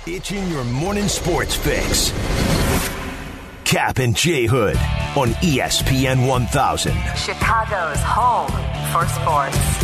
It's in your morning sports fix. Cap and J Hood on ESPN 1000. Chicago's home for sports.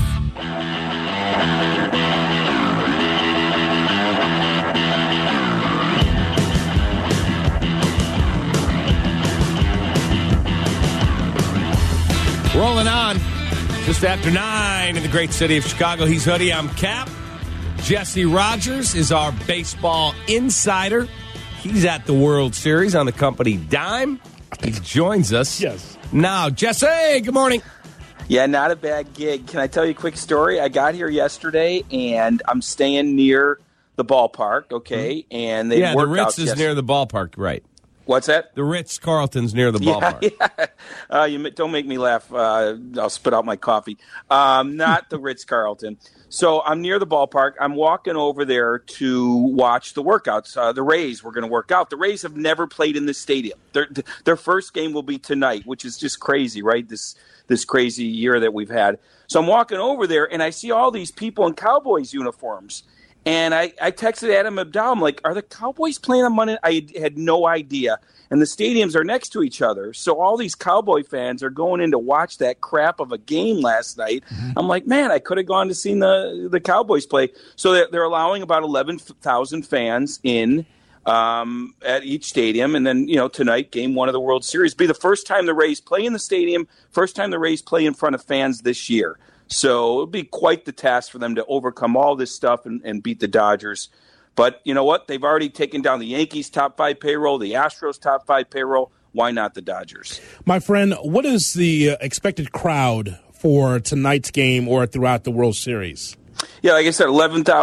Rolling on just after 9 in the great city of Chicago. He's Hoodie. I'm Cap. Jesse Rogers is our baseball insider. He's at the World Series on the company dime. He joins us now. Jesse, good morning. Yeah, not a bad gig. Can I tell you a quick story? I got here yesterday, and I'm staying near the ballpark, okay? And they the Ritz is near the ballpark, right? What's that? The Ritz-Carlton's near the ballpark. Yeah. You don't make me laugh. I'll spit out my coffee. Not the Ritz-Carlton. So I'm near the ballpark. I'm walking over there to watch the workouts. The Rays were going to work out. The Rays have never played in this stadium. Their first game will be tonight, which is just crazy, right? This crazy year that we've had. So I'm walking over there, and I see all these people in Cowboys uniforms. And I texted Adam Abdal. I'm like, are the Cowboys playing on Monday? I had no idea. And the stadiums are next to each other. So all these Cowboy fans are going in to watch that crap of a game last night. Mm-hmm. I'm like, man, I could have gone to see the Cowboys play. So they're allowing about 11,000 fans in at each stadium. And then, tonight, game 1 of the World Series. Be the first time the Rays play in the stadium, first time the Rays play in front of fans this year. So it'll be quite the task for them to overcome all this stuff and beat the Dodgers. But you know what? They've already taken down the Yankees' top 5 payroll, the Astros' top 5 payroll. Why not the Dodgers? My friend, what is the expected crowd for tonight's game or throughout the World Series? Yeah, like I said,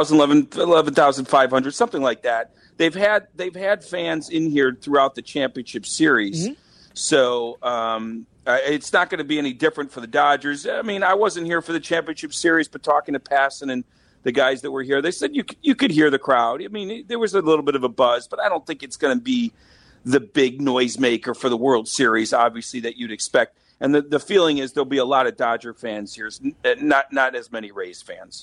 11,500, something like that. They've had fans in here throughout the championship series. Mm-hmm. So it's not going to be any different for the Dodgers. I mean, I wasn't here for the championship series, but talking to Passan and the guys that were here, they said you could hear the crowd. I mean, there was a little bit of a buzz, but I don't think it's going to be the big noisemaker for the World Series, obviously, that you'd expect. And the feeling is there'll be a lot of Dodger fans here, not as many Rays fans.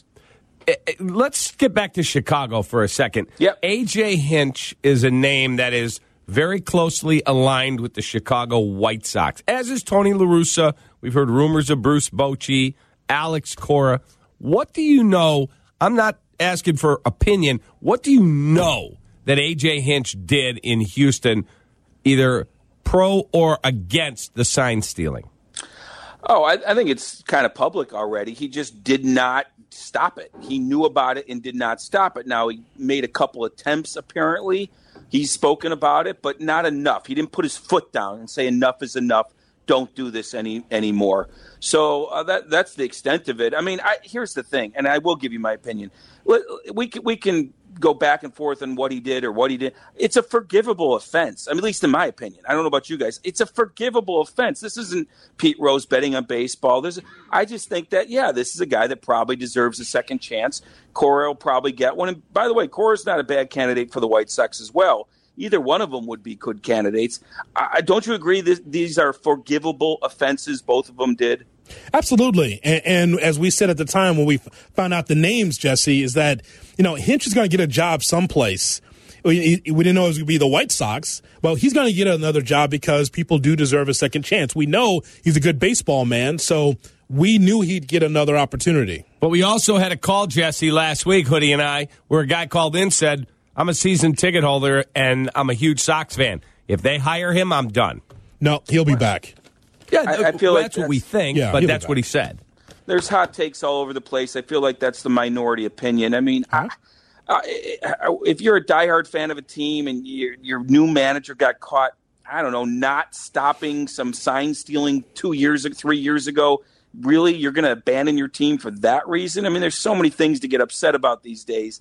Let's get back to Chicago for a second. Yep. A.J. Hinch is a name that is very closely aligned with the Chicago White Sox, as is Tony La Russa. We've heard rumors of Bruce Bochy, Alex Cora. What do you know? I'm not asking for opinion. What do you know that A.J. Hinch did in Houston, either pro or against the sign stealing? Oh, I think it's kind of public already. He just did not stop it. He knew about it and did not stop it. Now, he made a couple attempts, apparently. He's spoken about it, but not enough. He didn't put his foot down and say enough is enough. Don't do this anymore. So that's the extent of it. I mean, here's the thing, and I will give you my opinion. We can go back and forth on what he did or what he did. It's a forgivable offense. I mean, at least in my opinion. I don't know about you guys. It's a forgivable offense. This isn't Pete Rose betting on baseball. I just think that, this is a guy that probably deserves a second chance. Cora will probably get one. And by the way, Cora's not a bad candidate for the White Sox as well. Either one of them would be good candidates. Don't you agree that these are forgivable offenses? Both of them did. Absolutely. And as we said at the time when we found out the names, Jesse, is that, Hinch is going to get a job someplace. We didn't know it was going to be the White Sox. Well, he's going to get another job because people do deserve a second chance. We know he's a good baseball man, so we knew he'd get another opportunity. But we also had a call, Jesse, last week, Hoodie and I, where a guy called in and said, I'm a season ticket holder, and I'm a huge Sox fan. If they hire him, I'm done. No, he'll be back. Yeah, I feel like that's what we think, but that's what he said. There's hot takes all over the place. I feel like that's the minority opinion. I mean, if you're a diehard fan of a team and your new manager got caught, I don't know, not stopping some sign stealing 3 years ago, really, you're going to abandon your team for that reason? I mean, there's so many things to get upset about these days.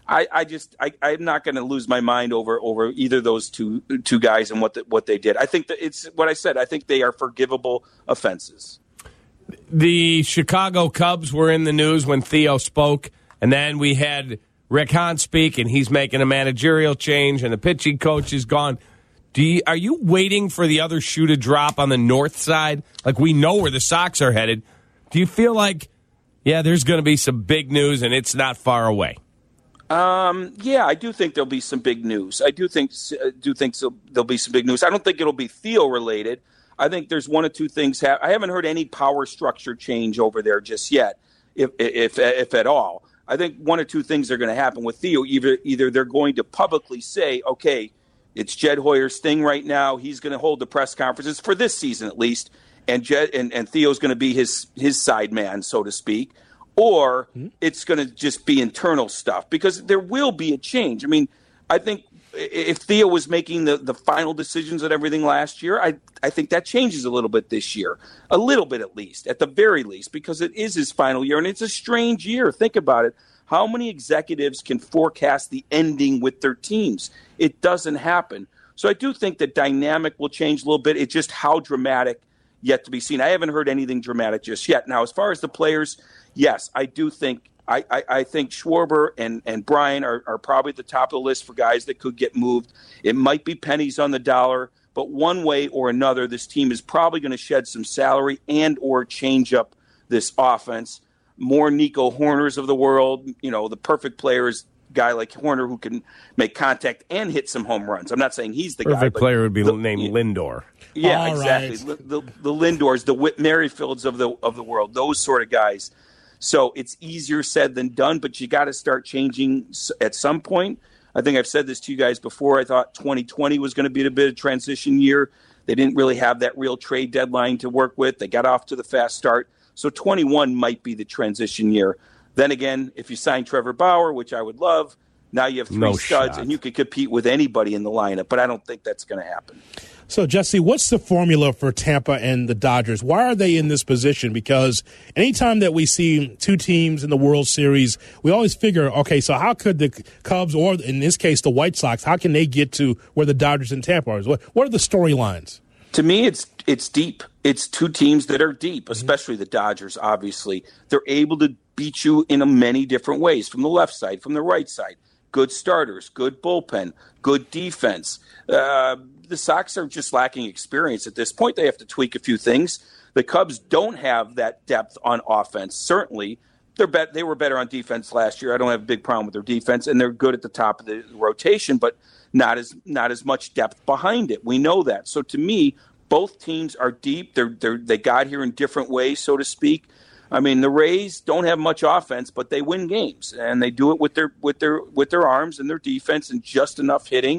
I'm not going to lose my mind over either of those two guys and what they did. I think that it's what I said. I think they are forgivable offenses. The Chicago Cubs were in the news when Theo spoke, and then we had Rick Hahn speak, and he's making a managerial change, and the pitching coach is gone. Are you waiting for the other shoe to drop on the north side? Like, we know where the Sox are headed. Do you feel like, there's going to be some big news, and it's not far away? Yeah, I do think there'll be some big news. I do think so, there'll be some big news. I don't think it'll be Theo related. I think there's one or two things. I haven't heard any power structure change over there just yet, if at all. I think one or two things are going to happen with Theo. Either they're going to publicly say, okay, it's Jed Hoyer's thing right now. He's going to hold the press conferences for this season at least, and Theo's going to be his side man, so to speak. Or it's going to just be internal stuff, because there will be a change. I mean, I think if Theo was making the final decisions at everything last year, I think that changes a little bit this year. A little bit at least, at the very least, because it is his final year, and it's a strange year. Think about it. How many executives can forecast the ending with their teams? It doesn't happen. So I do think the dynamic will change a little bit. It's just how dramatic, yet to be seen. I haven't heard anything dramatic just yet. Now, as far as the players, yes, I do think I think Schwarber and Brian are probably at the top of the list for guys that could get moved. It might be pennies on the dollar, but one way or another, this team is probably going to shed some salary and or change up this offense. More Nico Horners of the world, the perfect player is a guy like Horner who can make contact and hit some home runs. I'm not saying he's the guy. Perfect player would be named Lindor. Yeah, all exactly. Right. The Lindors, the Whit Merrifields of the world, those sort of guys. So it's easier said than done, but you got to start changing at some point. I think I've said this to you guys before. I thought 2020 was going to be a bit of a transition year. They didn't really have that real trade deadline to work with. They got off to the fast start. So 21 might be the transition year. Then again, if you sign Trevor Bauer, which I would love, now you have three studs, and you could compete with anybody in the lineup. But I don't think that's going to happen. So, Jesse, what's the formula for Tampa and the Dodgers? Why are they in this position? Because anytime that we see two teams in the World Series, we always figure, okay, so how could the Cubs, or in this case the White Sox, how can they get to where the Dodgers and Tampa are? What are the storylines? To me, it's deep. It's two teams that are deep, especially the Dodgers, obviously. They're able to beat you in many different ways, from the left side, from the right side. Good starters, good bullpen, good defense. The Sox are just lacking experience at this point. They have to tweak a few things. The Cubs don't have that depth on offense. Certainly, they were better on defense last year. I don't have a big problem with their defense, and they're good at the top of the rotation, but not as much depth behind it. We know that. So to me, both teams are deep. They got here in different ways, so to speak. I mean, the Rays don't have much offense, but they win games, and they do it with their arms and their defense and just enough hitting.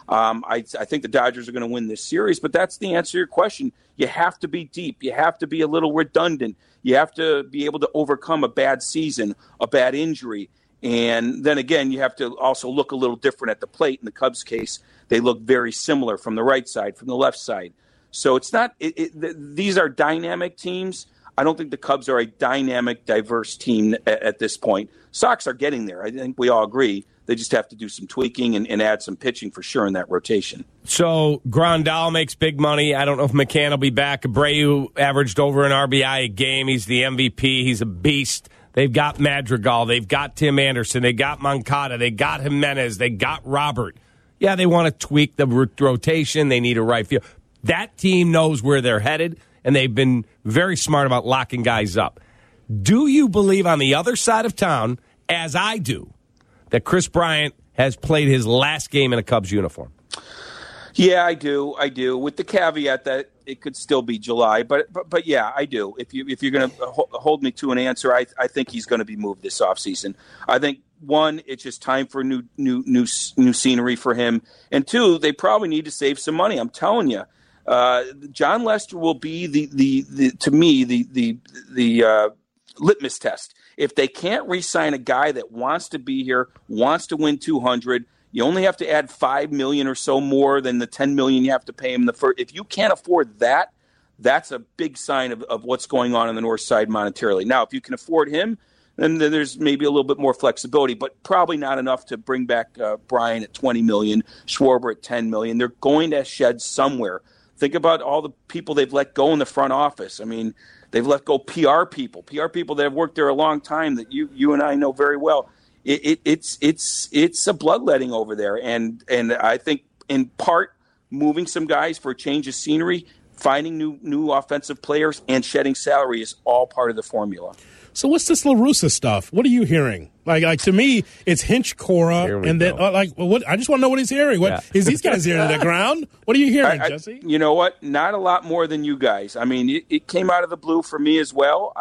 I think the Dodgers are going to win this series, but that's the answer to your question. You have to be deep. You have to be a little redundant. You have to be able to overcome a bad season, a bad injury. And then again, you have to also look a little different at the plate. In the Cubs' case, they look very similar from the right side, from the left side. So it's not these are dynamic teams. I don't think the Cubs are a dynamic, diverse team at this point. Sox are getting there. I think we all agree. They just have to do some tweaking and add some pitching for sure in that rotation. So Grandal makes big money. I don't know if McCann will be back. Abreu averaged over an RBI a game. He's the MVP. He's a beast. They've got Madrigal. They've got Tim Anderson. They got Moncada. They got Jimenez. They got Robert. Yeah, they want to tweak the rotation. They need a right field. That team knows where they're headed, and they've been very smart about locking guys up. Do you believe on the other side of town, as I do, that Chris Bryant has played his last game in a Cubs uniform? Yeah, I do, with the caveat that it could still be July. But yeah, I do. If you're going to hold me to an answer, I think he's going to be moved this offseason. I think, one, it's just time for new scenery for him, and two, they probably need to save some money. I'm telling you. John Lester will be the litmus test. If they can't re-sign a guy that wants to be here, wants to win 200, you only have to add $5 million or so more than the $10 million you have to pay him the first. If you can't afford that, that's a big sign of what's going on the north side monetarily. Now, if you can afford him, then there's maybe a little bit more flexibility, but probably not enough to bring back Brian at $20 million, Schwarber at $10 million. They're going to shed somewhere. Think about all the people they've let go in the front office. I mean, they've let go PR people that have worked there a long time that you and I know very well. It's a bloodletting over there, and I think in part moving some guys for a change of scenery, finding new offensive players, and shedding salary is all part of the formula. So what's this La Russa stuff? What are you hearing? Like to me, it's Hinch, Cora, and then what? I just want to know what he's hearing. What is these guys hearing to the ground? What are you hearing, Jesse? You know what? Not a lot more than you guys. I mean, it came out of the blue for me as well.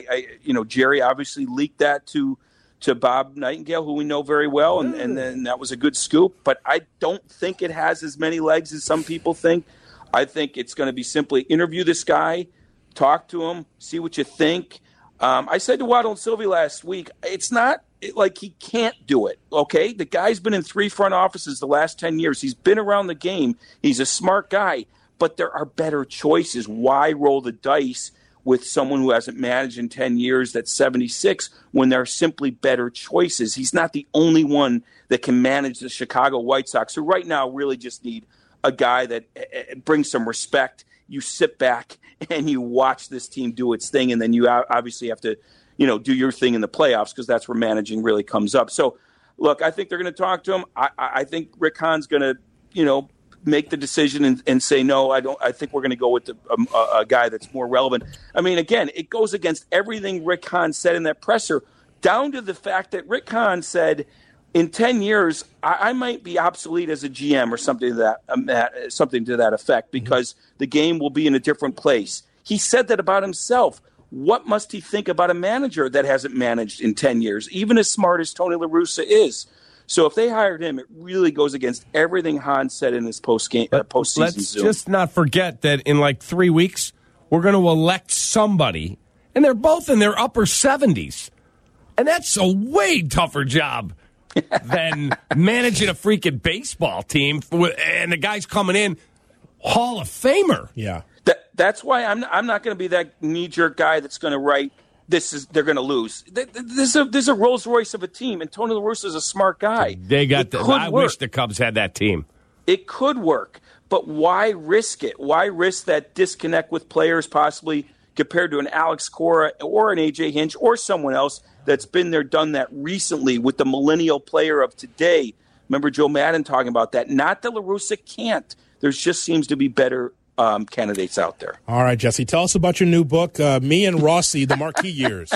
Jerry obviously leaked that to Bob Nightingale, who we know very well, and then that was a good scoop. But I don't think it has as many legs as some people think. I think it's going to be simply interview this guy, talk to him, see what you think. I said to Waddle and Sylvie last week, it's not like he can't do it, okay? The guy's been in 3 front offices the last 10 years. He's been around the game. He's a smart guy, but there are better choices. Why roll the dice with someone who hasn't managed in 10 years that's 76 when there are simply better choices? He's not the only one that can manage the Chicago White Sox, who right now really just need a guy that brings some respect. You sit back and you watch this team do its thing, and then you obviously have to, do your thing in the playoffs because that's where managing really comes up. So, look, I think they're going to talk to him. I think Rick Hahn's going to, make the decision and say, no, I don't. I think we're going to go with a guy that's more relevant. I mean, again, it goes against everything Rick Hahn said in that presser, down to the fact that Rick Hahn said, in 10 years, I might be obsolete as a GM or something to that effect because the game will be in a different place. He said that about himself. What must he think about a manager that hasn't managed in 10 years, even as smart as Tony La Russa is? So if they hired him, it really goes against everything Hahn said in his postseason Let's Zoom. just not forget that in like 3 weeks, we're going to elect somebody, and they're both in their upper 70s. And that's a way tougher job than managing a freaking baseball team, and the guy's coming in Hall of Famer. Yeah, that's why I'm not going to be that knee-jerk guy that's going to write they're going to lose. There's a Rolls Royce of a team, and Tony La Russa is a smart guy. I wish the Cubs had that team. It could work, but why risk it? Why risk that disconnect with players possibly compared to an Alex Cora or an A.J. Hinch or someone else that's been there, done that recently with the millennial player of today? Remember Joe Madden talking about that. Not that La Russa can't. There just seems to be better candidates out there. All right, Jesse, tell us about your new book, Me and Rossi, The Marquee Years.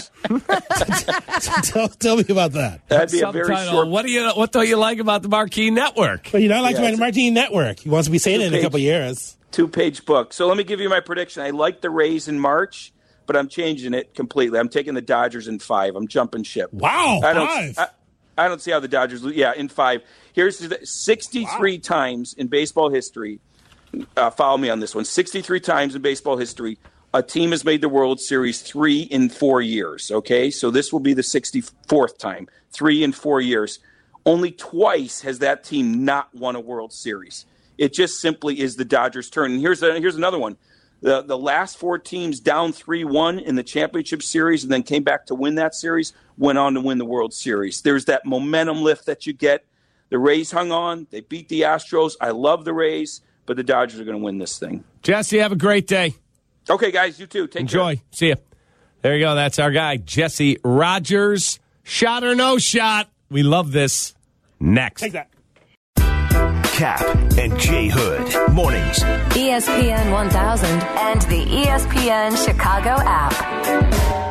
tell me about that. That'd be a very short. What don't you like about the Marquee Network? But you don't like the Marquee Network. He wants to be saying it in a couple of years. 2-page book. So let me give you my prediction. I like the Rays in March, but I'm changing it completely. I'm taking the Dodgers in 5. I'm jumping ship. Wow, 5. I don't see how the Dodgers lose. Yeah, in 5. Here's 63 times in baseball history. Follow me on this one. 63 times in baseball history, a team has made the World Series 3 in 4 years. Okay, so this will be the 64th time, 3 in 4 years. Only twice has that team not won a World Series. It just simply is the Dodgers' turn. And here's another one. The last 4 teams down 3-1 in the championship series and then came back to win that series, went on to win the World Series. There's that momentum lift that you get. The Rays hung on. They beat the Astros. I love the Rays. But the Dodgers are going to win this thing. Jesse, have a great day. Okay, guys, you too. Enjoy. Care. See ya. There you go. That's our guy, Jesse Rogers. Shot or no shot. We love this. Next. Take that. Cap and J Hood. Mornings. ESPN 1000 and the ESPN Chicago app.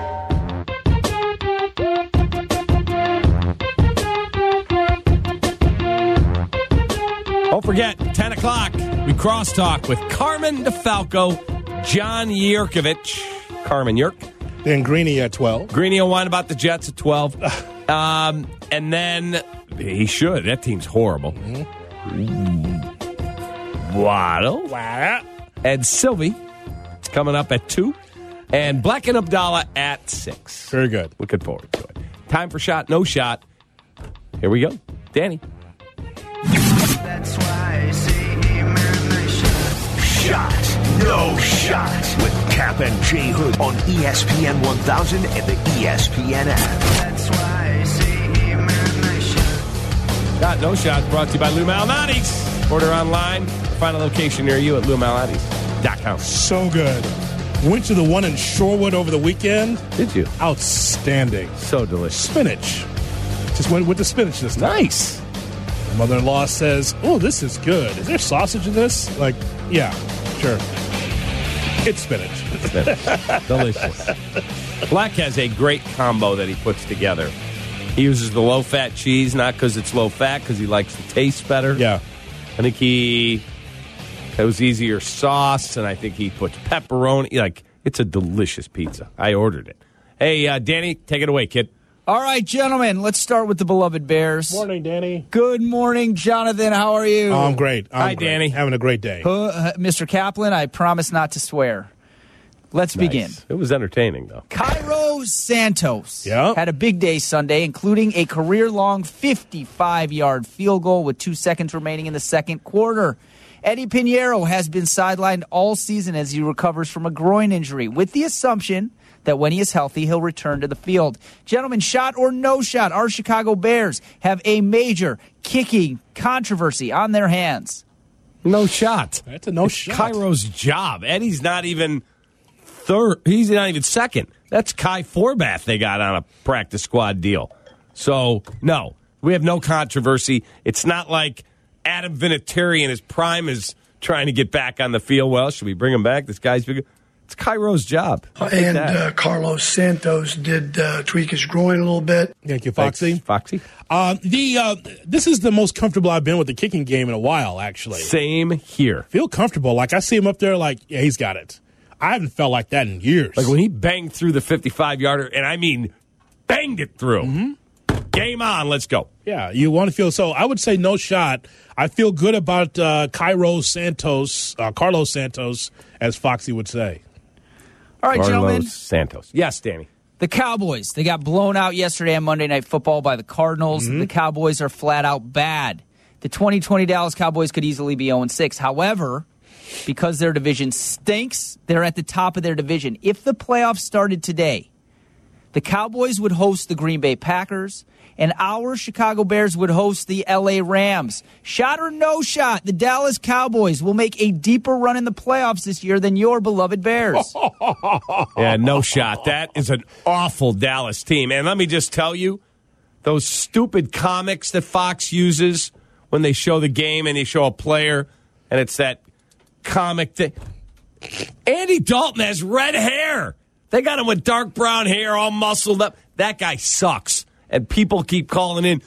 Don't forget, 10 o'clock, we crosstalk with Carmen DeFalco, John Yurkovich, Carmen Yurk. And Greeny at 12. Greeny will whine about the Jets at 12. And then, he should. That team's horrible. Waddle. And Sylvie. It's coming up at 2. And Black and Abdallah at 6. Very good. Looking forward to it. Time for Shot, No Shot. Here we go. Danny. That's why I say Shot, No Shot with Cap and J Hood on ESPN 1000 and the ESPN app. That's why I say Shot, No Shot brought to you by Lou Malnati's. Order online. Find a location near you at LouMalnati's.com. So good. Went to the one in Shorewood over the weekend. Did you? Outstanding. So delicious. Spinach. Just went with the spinach this time. Nice. My mother-in-law says, oh, this is good. Is there sausage in this? Like, yeah, sure. It's spinach. Delicious. Black has a great combo that he puts together. He uses the low-fat cheese, not because it's low-fat, because he likes the taste better. Yeah. I think it was easier sauce, and I think he puts pepperoni. Like, it's a delicious pizza. I ordered it. Hey, Danny, take it away, kid. All right, gentlemen, let's start with the beloved Bears. Morning, Danny. Good morning, Jonathan. How are you? Oh, I'm great. Hi, Danny. Having a great day. Mr. Kaplan, I promise not to swear. Let's begin. It was entertaining, though. Cairo Santos Yeah. had a big day Sunday, including a career-long 55-yard field goal with 2 seconds remaining in the second quarter. Eddie Pinheiro has been sidelined all season as he recovers from a groin injury, with the assumption that when he is healthy, he'll return to the field. Gentlemen, shot or no shot, our Chicago Bears have a major kicking controversy on their hands. No shot. That's a no shot. Cairo's job. Eddie's not even third. He's not even second. That's Kai Forbath they got on a practice squad deal. So, no, we have no controversy. It's not like Adam Vinatieri in his prime is trying to get back on the field. Well, should we bring him back? This guy's big. It's Cairo's job. And Carlos Santos did tweak his groin a little bit. Thank you, Foxy. Thanks, Foxy. This is the most comfortable I've been with the kicking game in a while, actually. Same here. Feel comfortable. Like, I see him up there like, yeah, he's got it. I haven't felt like that in years. Like when he banged through the 55-yarder, and I mean banged it through. Mm-hmm. Game on, let's go. Yeah, you want to feel so. I would say no shot. I feel good about Carlos Santos, as Foxy would say. All right, gentlemen. Santos. Yes, Danny. The Cowboys, they got blown out yesterday on Monday Night Football by the Cardinals. The Cowboys are flat out bad. The 2020 Dallas Cowboys could easily be 0-6. However, because their division stinks, they're at the top of their division. If the playoffs started today, the Cowboys would host the Green Bay Packers, and our Chicago Bears would host the L.A. Rams. Shot or no shot, the Dallas Cowboys will make a deeper run in the playoffs this year than your beloved Bears. Yeah, no shot. That is an awful Dallas team. And let me just tell you, those stupid comics that Fox uses when they show the game and they show a player, and it's that comic thing. Andy Dalton has red hair. They got him with dark brown hair, all muscled up. That guy sucks. And people keep calling in.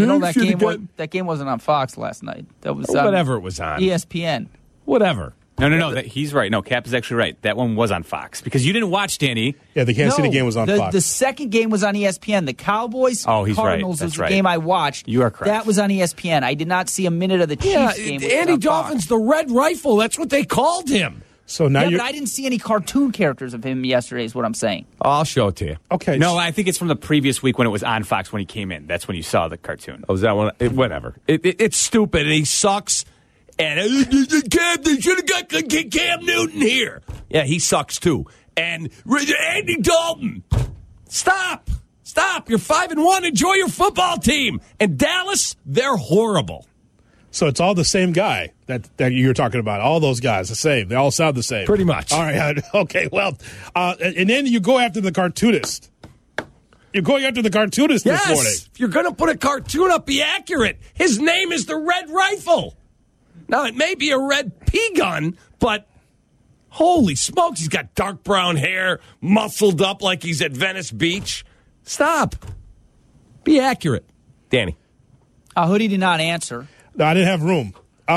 That game wasn't on Fox last night. That was whatever it was on. ESPN. Whatever. No. He's right. No, Cap is actually right. That one was on Fox because you didn't watch, Danny. Yeah, the Kansas City game was on Fox. The second game was on ESPN. The Cowboys Cardinals was the game I watched. You are correct. That was on ESPN. I did not see a minute of the Chiefs game. Andy Dalton's the Red Rifle. That's what they called him. So now but I didn't see any cartoon characters of him yesterday is what I'm saying. I'll show it to you. Okay. No, I think it's from the previous week when it was on Fox when he came in. That's when you saw the cartoon. Oh, is that one? Whatever. It's stupid, and he sucks. And they should have got Cam Newton here. Yeah, he sucks too. And Andy Dalton, stop. You're 5-1. Enjoy your football team. And Dallas, they're horrible. So it's all the same guy that you're talking about. All those guys, the same. They all sound the same. Pretty much. All right. Okay. Well, and then you go after the cartoonist. You're going after the cartoonist this morning. Yes. If you're going to put a cartoon up, be accurate. His name is the Red Rifle. Now, it may be a red pea gun, but holy smokes, he's got dark brown hair, muscled up like he's at Venice Beach. Stop. Be accurate. Danny. Hoodie did not answer. No, I didn't have room.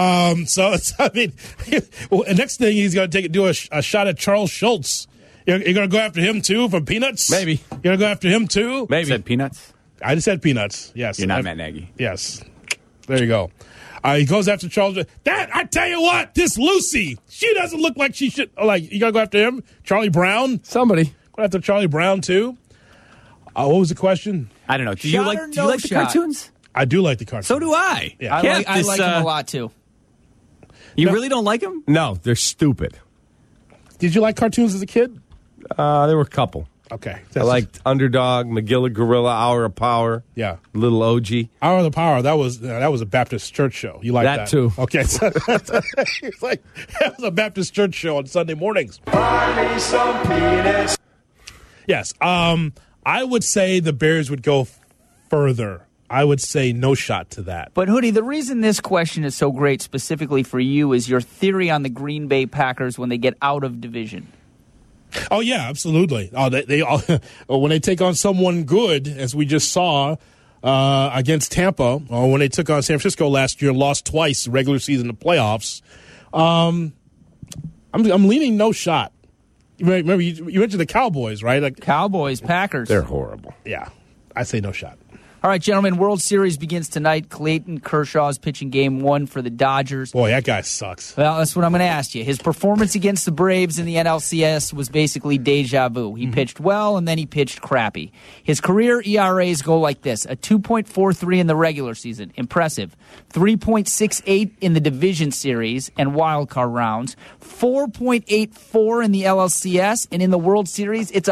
Next thing he's going to do a shot at Charles Schultz. You're going to go after him too from Peanuts? Maybe. You're going to go after him too? Maybe. Said Peanuts? I just said Peanuts. Yes. You're not Matt Nagy. Yes. There you go. He goes after Charles. I tell you what, this Lucy, she doesn't look like she should. Like, you got to go after him? Charlie Brown? Somebody. Go after Charlie Brown too? What was the question? I don't know. Do you like the cartoons? I do like the cartoons. So do I. Yeah. I like him a lot too. You really don't like them? No, they're stupid. Did you like cartoons as a kid? There were a couple. Okay. I liked Underdog, McGilla Gorilla, Hour of Power. Yeah. Little OG. Hour of the Power, that was a Baptist church show. You like that? That too. Okay. So, it's like, that was a Baptist church show on Sunday mornings. Buy me some peanuts. Yes. I would say the Bears would go further I would say no shot to that. But, Hoodie, the reason this question is so great specifically for you is your theory on the Green Bay Packers when they get out of division. Oh, yeah, absolutely. Oh, they all, when they take on someone good, as we just saw against Tampa, or when they took on San Francisco last year, lost twice, regular season and playoffs, I'm leaning no shot. Remember, you mentioned the Cowboys, right? Like, Cowboys, Packers. They're horrible. yeah, I say no shot. All right, gentlemen, World Series begins tonight. Clayton Kershaw is pitching Game 1 for the Dodgers. Boy, that guy sucks. Well, that's what I'm going to ask you. His performance against the Braves in the NLCS was basically deja vu. He pitched well, and then he pitched crappy. His career ERAs go like this: a 2.43 in the regular season, impressive. 3.68 in the division series and wild card rounds. 4.84 in the LLCS, and in the World Series, it's a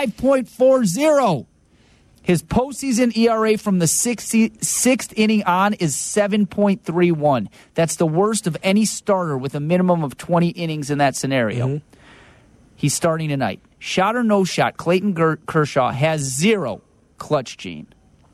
5.40. His postseason ERA from the sixth inning on is 7.31. That's the worst of any starter with a minimum of 20 innings in that scenario. He's starting tonight. Shot or no shot, Clayton Kershaw has 0 clutch gene.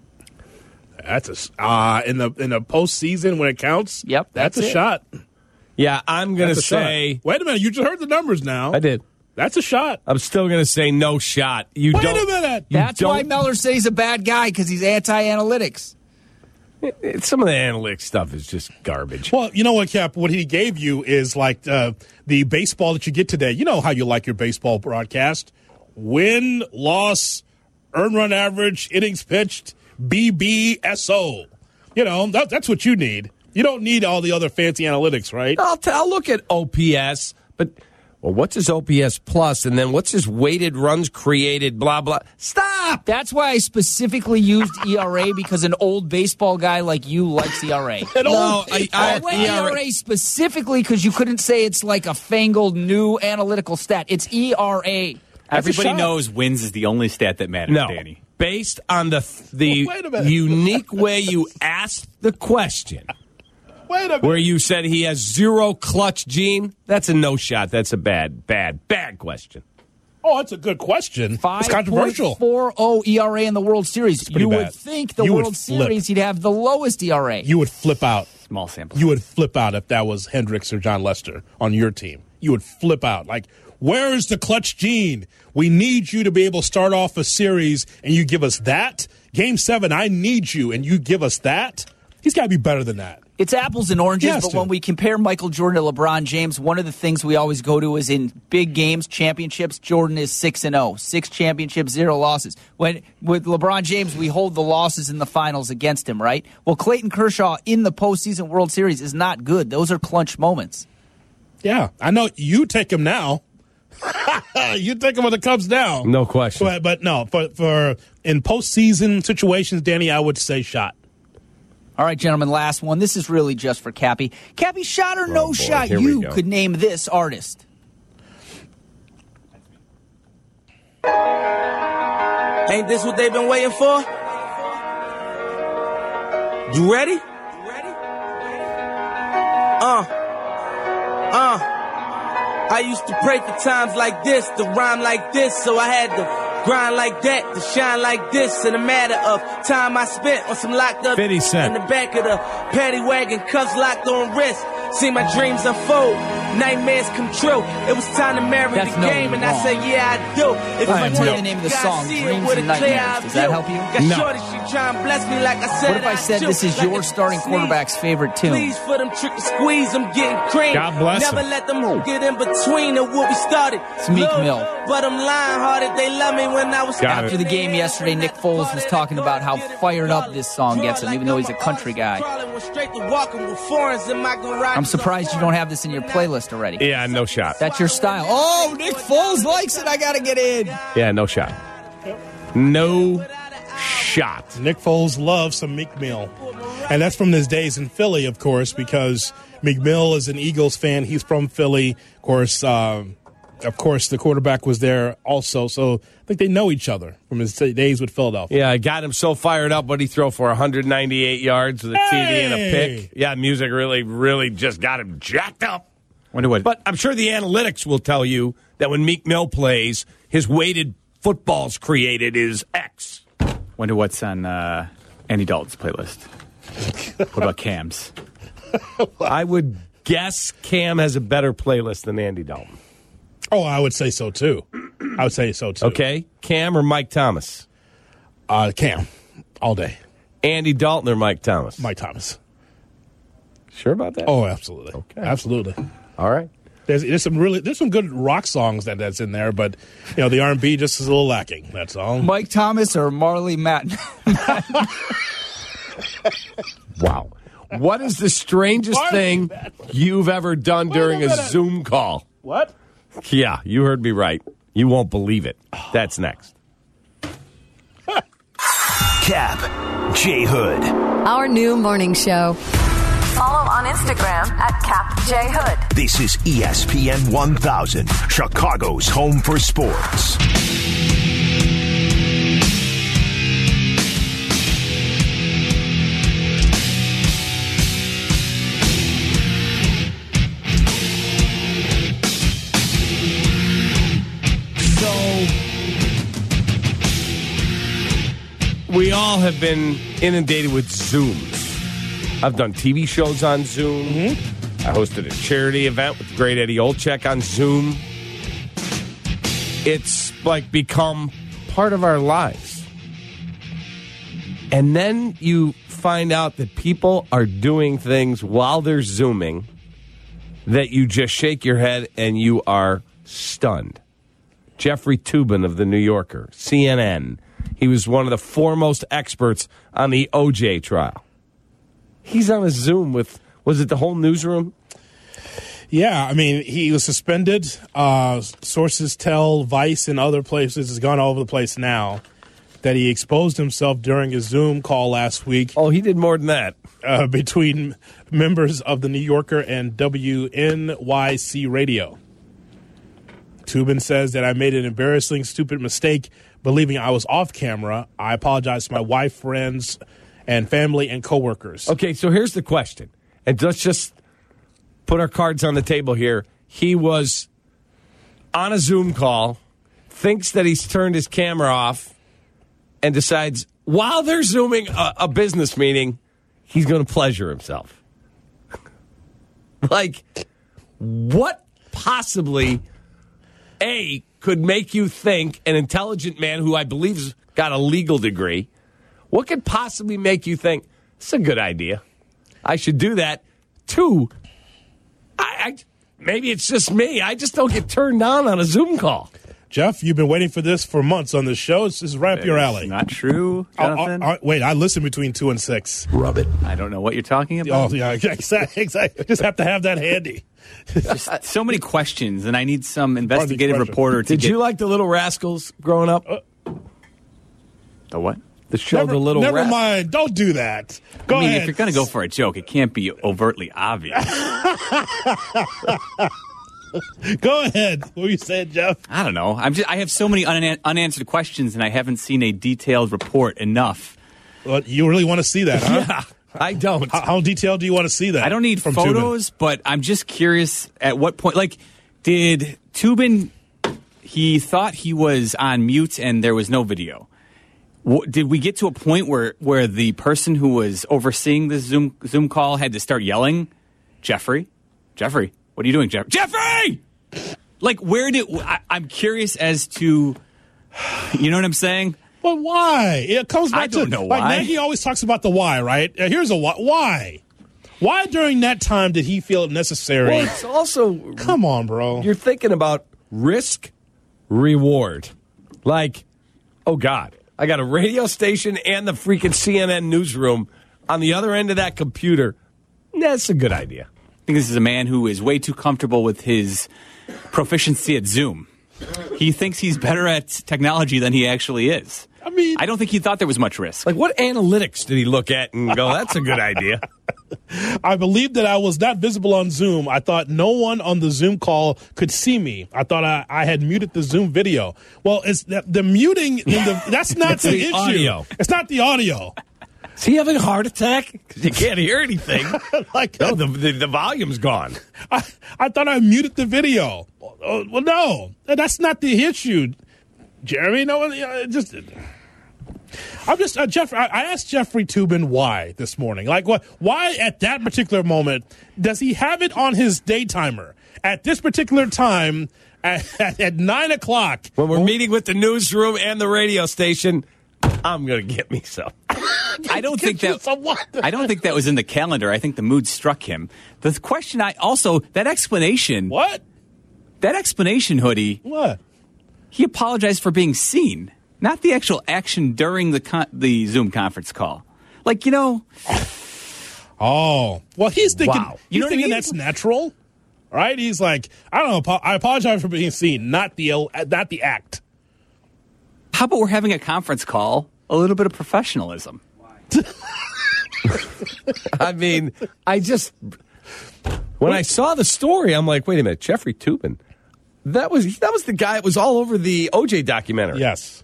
That's in the postseason when it counts. Yep, that's a it. shot. Yeah, I'm going to That's a shot. say. Wait a minute, you just heard the numbers now. I did. That's a shot. I'm still going to say no shot. Wait a minute. That's why Meller said he's a bad guy, because he's anti-analytics. Some of the analytics stuff is just garbage. Well, you know what, Cap? What he gave you is like the baseball that you get today. You know how you like your baseball broadcast. Win, loss, earned run average, innings pitched, BBSO. You know, that's what you need. You don't need all the other fancy analytics, right? I'll look at OPS, but... Well, what's his OPS plus, and then what's his weighted runs created, blah, blah. Stop! That's why I specifically used ERA, because an old baseball guy like you likes ERA. I went ERA specifically because you couldn't say it's like a fangled new analytical stat. It's ERA. Everybody knows wins is the only stat that matters, Danny. Based on the unique way you asked the question. Wait a minute. Where you said he has 0 clutch gene, that's a no shot. That's a bad question. Oh, that's a good question. It's controversial. 5.40 ERA in the World Series. You bad. would think the World Series he'd have the lowest ERA. You would flip out. Small sample. You would flip out if that was Hendricks or John Lester on your team. You would flip out. Like, where is the clutch gene? We need you to be able to start off a series, and you give us that? Game 7, I need you, and you give us that? He's got to be better than that. It's apples and oranges, but when we compare Michael Jordan to LeBron James, one of the things we always go to is in big games, championships, Jordan is 6-0. 6 championships, 0 losses. With LeBron James, we hold the losses in the finals against him, right? Well, Clayton Kershaw in the postseason World Series is not good. Those are clutch moments. Yeah, I know you take him now. You take him when it comes down. No question. But no, for in postseason situations, Danny, I would say shot. All right, gentlemen, last one. This is really just for Cappy. Cappy, shot or no shot, you could name this artist. Ain't this what they've been waiting for? You ready? I used to pray for times like this, to rhyme like this, so I had to grind like that, to shine like this. In a matter of time I spent on some locked up 50 Cent. in the back of the paddy wagon, cuffs locked on wrist. See my dreams unfold, nightmares come true. It was time to marry the game, and I said, yeah, I do. If I tell you the name of the song, Dreams and Nightmares. Does that help you? No. She try and bless me like I said. What if I said this is your starting quarterback's favorite tune? Please for them trick and squeeze, I'm getting cream. God bless Never him. let them get in between of what we started. It's Meek Mill. But I'm lying hearted, they love me when I was After the game yesterday, Nick Foles was talking about how fired up this song gets him, even though he's a country guy. I'm surprised you don't have this in your playlist already. Yeah, no shot. That's your style. Oh, Nick Foles likes it. I got to get in. Yeah, no shot. No shot. Nick Foles loves some Meek Mill. And that's from his days in Philly, of course, because Meek Mill is an Eagles fan. He's from Philly. Of course, the quarterback was there also. So I think they know each other from his days with Philadelphia. Yeah, I got him so fired up. What he throw for 198 yards with a TD and a pick. Yeah, music really just got him jacked up. Wonder what. But I'm sure the analytics will tell you that when Meek Mill plays, his weighted footballs created is X. Wonder what's on Andy Dalton's playlist. What about Cam's? I would guess Cam has a better playlist than Andy Dalton. Oh, I would say so, too. Okay. Cam or Mike Thomas? Cam. All day. Andy Dalton or Mike Thomas? Mike Thomas. Sure about that? Oh, absolutely. Okay. Absolutely. All right. There's some good rock songs that's in there, but the R&B just is a little lacking. That's all. Mike Thomas or Marley Matt? Wow. What is the strangest thing you've ever done during a Zoom call? What? Yeah, you heard me right. You won't believe it. That's next. Cap, J. Hood. Our new morning show. Follow on Instagram at CapJHood. This is ESPN 1000, Chicago's home for sports. We all have been inundated with Zooms. I've done TV shows on Zoom. I hosted a charity event with the great Eddie Olczyk on Zoom. It's like become part of our lives. And then you find out that people are doing things while they're Zooming that you just shake your head and you are stunned. Jeffrey Toobin of The New Yorker, CNN. He was one of the foremost experts on the OJ trial. He's on a Zoom with, was it the whole newsroom? Yeah, I mean, he was suspended. Sources tell Vice and other places, it's gone all over the place now, that he exposed himself during a Zoom call last week. Oh, he did more than that. Between members of The New Yorker and WNYC Radio. Toobin says that I made an embarrassing, stupid mistake believing I was off camera. I apologize to my wife, friends, and family and coworkers. Okay, so here's the question. And let's just put our cards on the table here. He was on a Zoom call, thinks that he's turned his camera off, and decides while they're Zooming a business meeting, he's going to pleasure himself. Like, what possibly, A, could make you think an intelligent man who I believe's got a legal degree, what could possibly make you think, it's a good idea, I should do that? Two, maybe it's just me. I just don't get turned on a Zoom call. Jeff, you've been waiting for this for months on this show. This is right up your alley. Not true, Jonathan. Wait, I listen between 2 and 6. Rub it. I don't know what you're talking about. Oh, yeah, exactly. Just have to have that handy. Just so many questions, and I need some investigative reporter to Did you like the Little Rascals growing up? The what? The show The Little Rascals. Never mind. Don't do that. Go ahead. If you're going to go for a joke, it can't be overtly obvious. Go ahead. What were you saying, Jeff? I don't know. I have so many unanswered questions, and I haven't seen a detailed report enough. Well, you really want to see that, huh? Yeah, I don't. How detailed do you want to see that? I don't need photos, but I'm just curious at what point. Like, did Toobin, he thought he was on mute and there was no video. Did we get to a point where the person who was overseeing the Zoom call had to start yelling, Jeffrey, what are you doing, Jeffrey? Like, I'm curious as to, you know what I'm saying? But why? It comes back to, I don't know why. Like, Nagy always talks about the why, right? Here's a why. Why? Why during that time did he feel it necessary? Well, it's also, come on, bro. You're thinking about risk, reward. Like, oh, God, I got a radio station and the freaking CNN newsroom on the other end of that computer. That's a good idea. I think this is a man who is way too comfortable with his proficiency at Zoom. He thinks he's better at technology than he actually is. I mean, I don't think he thought there was much risk. Like, what analytics did he look at and go, that's a good idea? I believed that I was not visible on Zoom. I thought no one on the Zoom call could see me. I thought I had muted the Zoom video. Well, it's the muting, that's not the issue. Audio. It's not the audio. Is he having a heart attack? Because you can't hear anything. No, the volume's gone. I thought I muted the video. Well, no, that's not the issue, Jeremy. No, just I'm just Jeff. I asked Jeffrey Toobin why this morning. Like, what? Why at that particular moment does he have it on his day timer at this particular time at 9 o'clock when we're meeting with the newsroom and the radio station? I'm gonna get me some. I don't think that was in the calendar. I think the mood struck him. The question that explanation. What? That explanation, Hoodie. What? He apologized for being seen, not the actual action during the Zoom conference call. Like, Oh, well, he's thinking. Wow. You know what I mean? That's natural, right? He's like, I don't know. I apologize for being seen, not the act. How about we're having a conference call? A little bit of professionalism. I mean, when I saw the story, I'm like, wait a minute, Jeffrey Toobin. That was the guy that was all over the OJ documentary. Yes.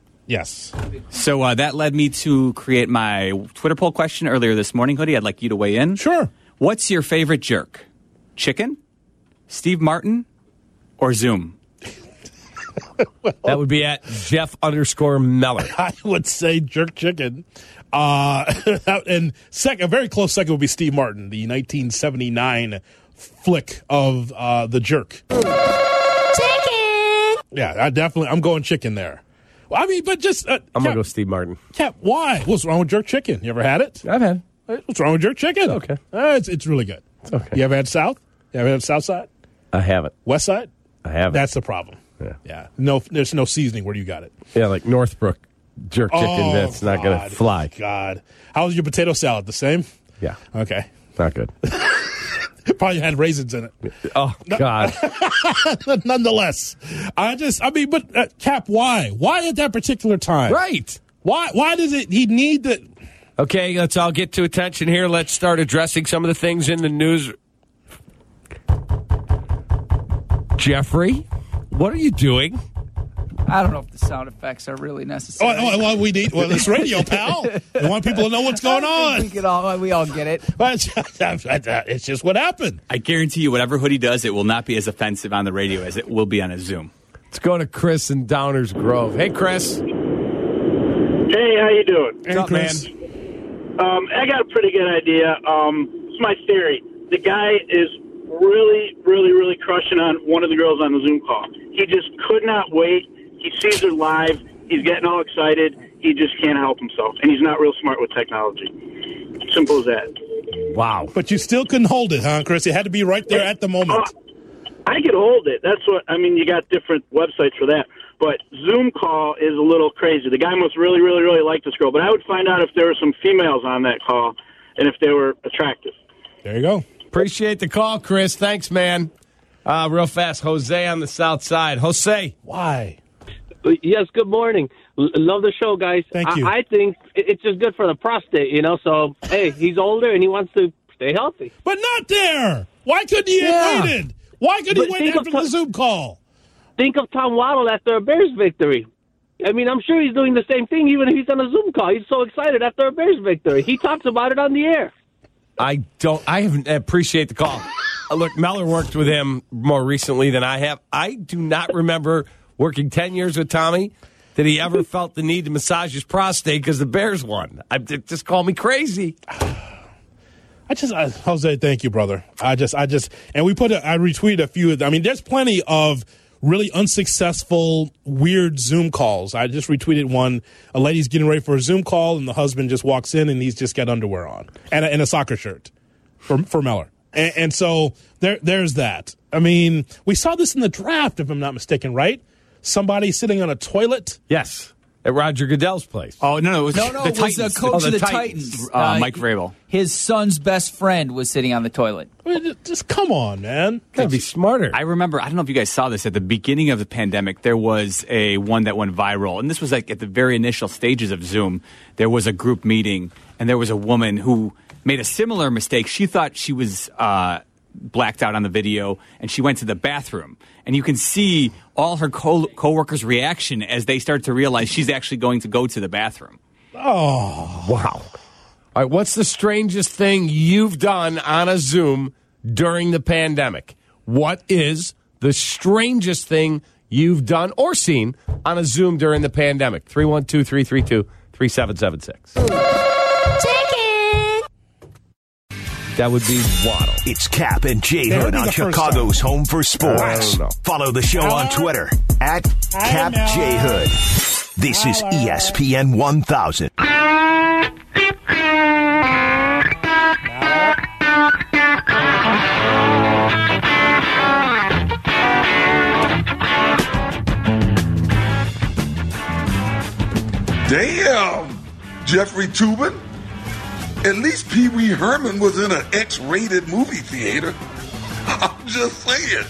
So that led me to create my Twitter poll question earlier this morning, Hoodie. I'd like you to weigh in. Sure. What's your favorite jerk? Chicken, Steve Martin, or Zoom? That would be at Jeff_Meller. I would say jerk chicken. And a very close second would be Steve Martin, the 1979 flick of The Jerk. Chicken! Yeah, I'm going chicken there. Well, I mean, but just... I'm going to go Steve Martin. Cap, why? What's wrong with jerk chicken? You ever had it? I've had it. What's wrong with jerk chicken? Okay. It's really good. It's okay. You ever had South? You ever had South Side? I haven't. West Side? I haven't. That's the problem. Yeah. No, there's no seasoning where you got it. Yeah, like Northbrook jerk chicken. That's not going to fly. God. How was your potato salad? The same? Yeah. Okay. Not good. Probably had raisins in it. Oh, God. Nonetheless. But Cap, why? Why at that particular time? Right. Why does he need the... Okay, let's all get to attention here. Let's start addressing some of the things in the news. Jeffrey, what are you doing? I don't know if the sound effects are really necessary. It's radio, pal. We want people to know what's going on. We all get it. It's just what happened. I guarantee you, whatever Hoodie does, it will not be as offensive on the radio as it will be on a Zoom. Let's go to Chris in Downers Grove. Hey, Chris. Hey, how you doing? Hey, Chris. I got a pretty good idea. It's my theory. The guy is really, really, really crushing on one of the girls on the Zoom call. He just could not wait. He sees her live. He's getting all excited. He just can't help himself. And he's not real smart with technology. Simple as that. Wow. But you still couldn't hold it, huh, Chris? It had to be right there at the moment. I could hold it. That's what, you got different websites for that. But Zoom call is a little crazy. The guy must really, really, really like this girl. But I would find out if there were some females on that call and if they were attractive. There you go. Appreciate the call, Chris. Thanks, man. Real fast, Jose on the south side. Jose. Why? Yes, good morning. Love the show, guys. Thank you. I think it's just good for the prostate, So, hey, he's older and he wants to stay healthy. But not there. Why couldn't he have waited? Why couldn't he wait after the Zoom call? Think of Tom Waddle after a Bears victory. I'm sure he's doing the same thing even if he's on a Zoom call. He's so excited after a Bears victory. He talks about it on the air. I appreciate the call. Look, Meller worked with him more recently than I have. I do not remember working 10 years with Tommy that he ever felt the need to massage his prostate because the Bears won. Just call me crazy. Jose, thank you, brother. and I retweeted a few. There's plenty of really unsuccessful, weird Zoom calls. I just retweeted one. A lady's getting ready for a Zoom call, and the husband just walks in, and he's just got underwear on and a soccer shirt for Meller. And so there's that. We saw this in the draft, if I'm not mistaken, right? Somebody sitting on a toilet. Yes. At Roger Goodell's place. Oh, no, it was it was the coach of the Titans. Mike Vrabel. His son's best friend was sitting on the toilet. Just come on, man. Gotta be smarter. I remember, I don't know if you guys saw this, at the beginning of the pandemic, there was one that went viral. And this was like at the very initial stages of Zoom. There was a group meeting, and there was a woman who made a similar mistake. She thought she was blacked out on the video, and she went to the bathroom. And you can see all her co-workers' reaction as they start to realize she's actually going to go to the bathroom. Oh. Wow. All right, what's the strangest thing you've done on a Zoom during the pandemic? What is the strangest thing you've done or seen on a Zoom during the pandemic? 312-332-3776. 3776. That would be Waddle. It's Cap and J That would Hood be on the first Chicago's home for sports. I don't know. Follow the show on Twitter at Cap J Hood. This is ESPN 1000. Damn, Jeffrey Toobin. At least Pee Wee Herman was in an X-rated movie theater. I'm just saying.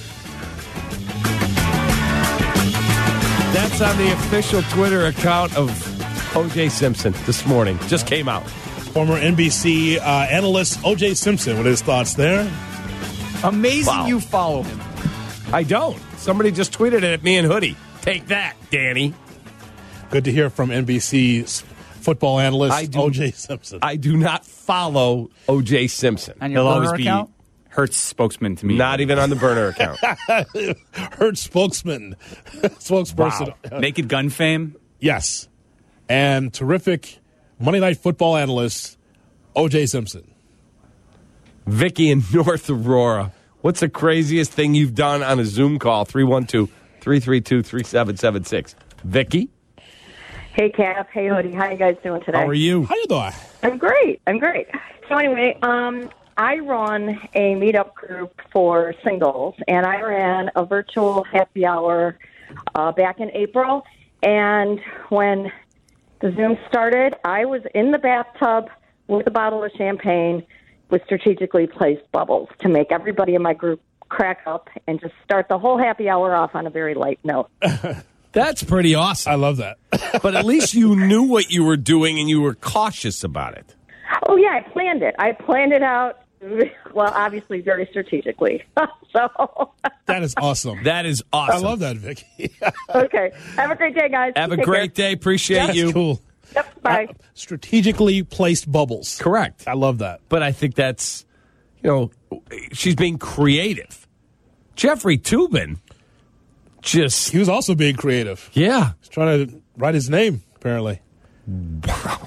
That's on the official Twitter account of O.J. Simpson this morning. Just came out. Former NBC analyst O.J. Simpson with his thoughts there. Amazing you follow him. I don't. Somebody just tweeted it at me and Hoodie. Take that, Danny. Good to hear from NBC's football analyst O.J. Simpson. I do not follow O.J. Simpson. On your He'll burner always be account? Hertz spokesman to me. Not even on the burner account. Heard spokesperson. Wow. Naked Gun fame? Yes. And terrific Monday Night Football analyst, O.J. Simpson. Vicky in North Aurora. What's the craziest thing you've done on a Zoom call? 312-332-3776. Vicky? Hey, Cap. Hey, Hoodie. How you guys doing today? How are you? How you doing? I'm great. So anyway, I run a meetup group for singles, and I ran a virtual happy hour back in April. And when the Zoom started, I was in the bathtub with a bottle of champagne with strategically placed bubbles to make everybody in my group crack up and just start the whole happy hour off on a very light note. That's pretty awesome. I love that. But at least you knew what you were doing and you were cautious about it. Oh, yeah, I planned it. I planned it out, well, obviously very strategically. So That is awesome. That is awesome. I love that, Vicky. Okay. Have a great day, guys. Have a Take great care. day. Appreciate That's you. cool. Yep, bye. Strategically placed bubbles. Correct. I love that. But I think that's, she's being creative. Jeffrey Toobin He was also being creative. Yeah. He's trying to write his name, apparently. Wow.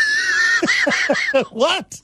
What?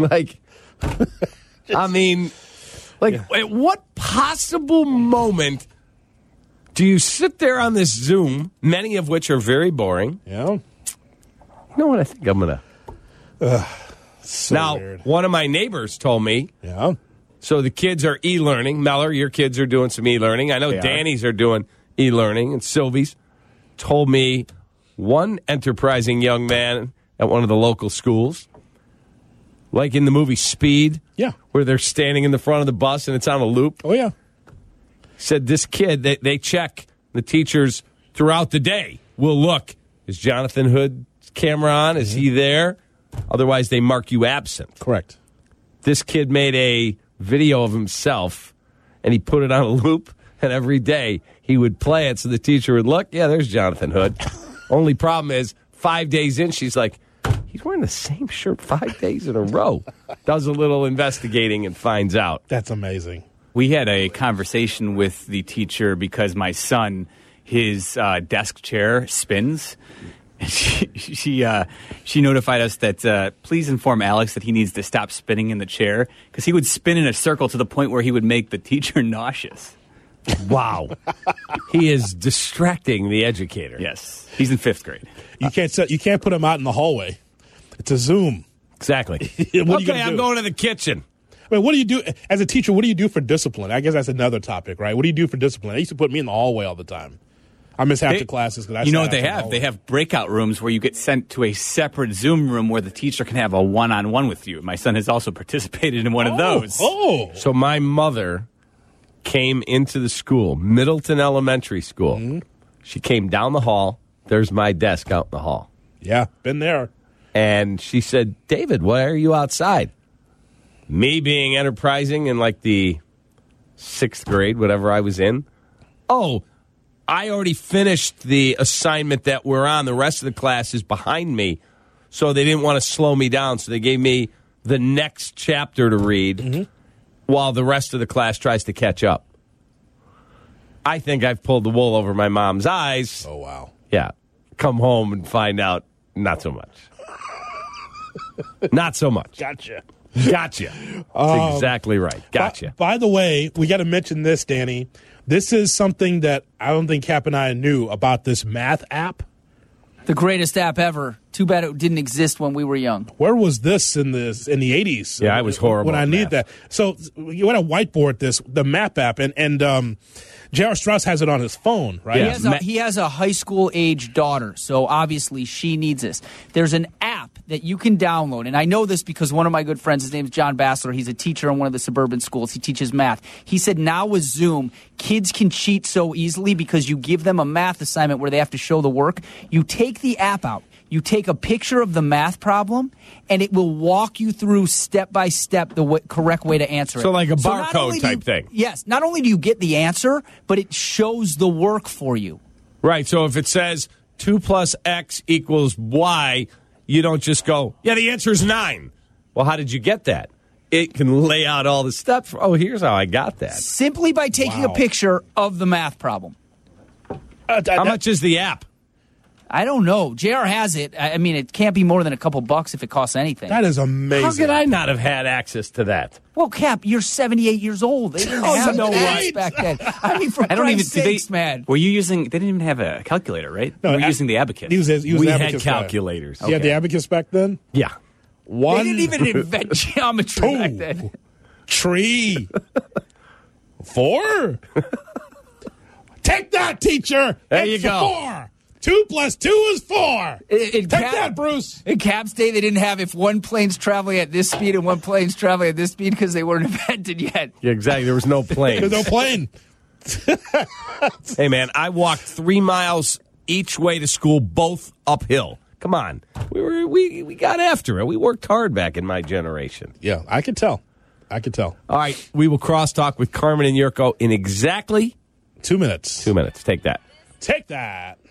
At what possible moment do you sit there on this Zoom, many of which are very boring? Yeah. You know what? I think I'm going to. So weird. One of my neighbors told me. Yeah. So the kids are e-learning. Meller, your kids are doing some e-learning. I know Danny's are doing e-learning, and Sylvie's told me one enterprising young man at one of the local schools, like in the movie Speed, where they're standing in the front of the bus and it's on a loop. Oh, yeah. Said this kid, they check the teachers throughout the day. Will look, is Jonathan Hood's camera on? Is he there? Otherwise, they mark you absent. Correct. This kid made a video of himself, and he put it on a loop, and every day he would play it so the teacher would look, yeah, there's Jonathan Hood. Only problem is 5 days in, she's like, he's wearing the same shirt 5 days in a row. Does a little investigating and finds out. That's amazing. We had a conversation with the teacher because my son, his desk chair spins. She notified us that please inform Alex that he needs to stop spinning in the chair because he would spin in a circle to the point where he would make the teacher nauseous. Wow. He is distracting the educator. Yes. He's in 5th grade. You can't put him out in the hallway. It's a Zoom. Exactly. Okay, I'm going to the kitchen. I mean, what do you do as a teacher? What do you do for discipline? I guess that's another topic, right? What do you do for discipline? They used to put me in the hallway all the time. I miss half the classes because you know what they have? They have breakout rooms where you get sent to a separate Zoom room where the teacher can have a one-on-one with you. My son has also participated in one of those. Oh, so my mother came into the school, Middleton Elementary School. Mm-hmm. She came down the hall. There's my desk out in the hall. Yeah, been there. And she said, David, why are you outside? Me being enterprising in like the 6th grade, whatever I was in. Oh, I already finished the assignment that we're on. The rest of the class is behind me. So they didn't want to slow me down. So they gave me the next chapter to read while the rest of the class tries to catch up. I think I've pulled the wool over my mom's eyes. Oh, wow. Yeah. Come home and find out Not so much. Not so much. Gotcha. That's exactly right. Gotcha. By the way, we got to mention this, Danny. This is something that I don't think Cap and I knew about this math app. The greatest app ever. Too bad it didn't exist when we were young. Where was this in the 80s? Yeah, I was horrible when I at need math. that. So you want to whiteboard the map app, and J.R. Strauss has it on his phone, right? He has a high school age daughter, so obviously she needs this. There's an app that you can download, and I know this because one of my good friends, his name is John Bassler. He's a teacher in one of the suburban schools. He teaches math. He said now with Zoom, kids can cheat so easily because you give them a math assignment where they have to show the work. You take the app out. You take a picture of the math problem, and it will walk you through step by step the correct way to answer it. So like a not only barcode type thing. Yes. Not only do you get the answer, but it shows the work for you. Right. So if it says 2 plus X equals Y, you don't just go, yeah, the answer is 9. Well, how did you get that? It can lay out all the steps. Oh, here's how I got that. Simply by taking a picture of the math problem. How much is the app? I don't know. JR has it. I mean, it can't be more than a couple bucks if it costs anything. That is amazing. How could I not have had access to that? Well, Cap, you're 78 years old. They didn't have no apps back then. I mean, for Christ's sakes, man. Were you using? They didn't even have a calculator, right? No, we were using the abacus. We had calculators. You had the abacus back then? Yeah. They didn't even invent geometry back then. Tree. 4. Take that, teacher. There you go. 4. 2 plus 2 is 4. Take that, Bruce. In Cap's day, they didn't have if one plane's traveling at this speed and one plane's traveling at this speed because they weren't invented yet. Yeah, exactly. There was no plane. There's no plane. Hey, man, I walked 3 miles each way to school, both uphill. Come on. We got after it. We worked hard back in my generation. Yeah, I could tell. All right, we will crosstalk with Carmen and Yurko in exactly 2 minutes. 2 minutes. Take that. Take that.